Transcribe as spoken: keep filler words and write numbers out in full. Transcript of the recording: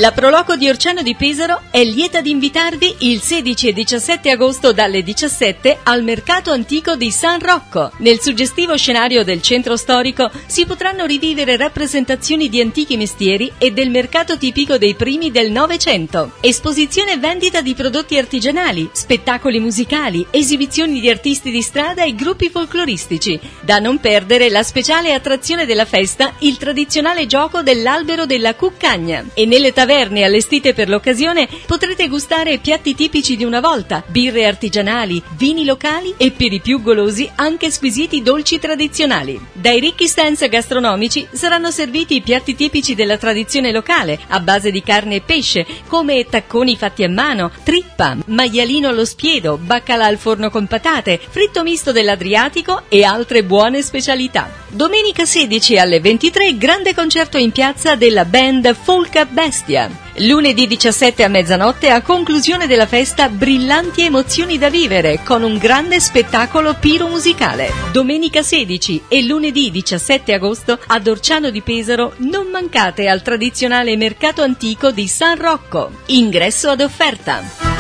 La Proloco di Orciano di Pesaro è lieta di invitarvi il sedici e diciassette agosto dalle diciassette al Mercato Antico di San Rocco. Nel suggestivo scenario del centro storico si potranno rivivere rappresentazioni di antichi mestieri e del mercato tipico dei primi del Novecento. Esposizione e vendita di prodotti artigianali, spettacoli musicali, esibizioni di artisti di strada e gruppi folcloristici. Da non perdere la speciale attrazione della festa, il tradizionale gioco dell'albero della cuccagna. E nelle taverne allestite per l'occasione potrete gustare piatti tipici di una volta, birre artigianali, vini locali e per i più golosi anche squisiti dolci tradizionali. Dai ricchi stands gastronomici saranno serviti i piatti tipici della tradizione locale a base di carne e pesce, come tacconi fatti a mano, trippa, maialino allo spiedo, baccalà al forno con patate, fritto misto dell'Adriatico e altre buone specialità. Domenica sedici alle ventitré, grande concerto in piazza della band Folka Bestia. Lunedì diciassette a mezzanotte, a conclusione della festa, brillanti emozioni da vivere con un grande spettacolo piromusicale. Domenica sedici e lunedì diciassette agosto ad Orciano di Pesaro non mancate al tradizionale mercato antico di San Rocco. Ingresso ad offerta.